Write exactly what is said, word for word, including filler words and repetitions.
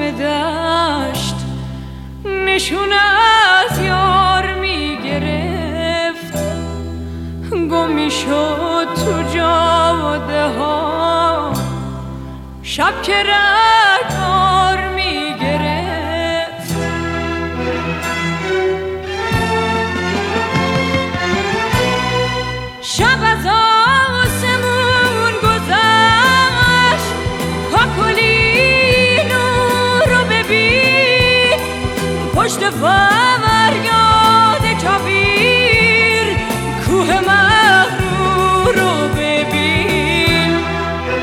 شوم دشت نشون از یار می گرفت، گم می شد تو جاده ها شب که رگبار می گرفت. شب از آسمون گذشت، کاکلی نور رو ببین، پشت فوریا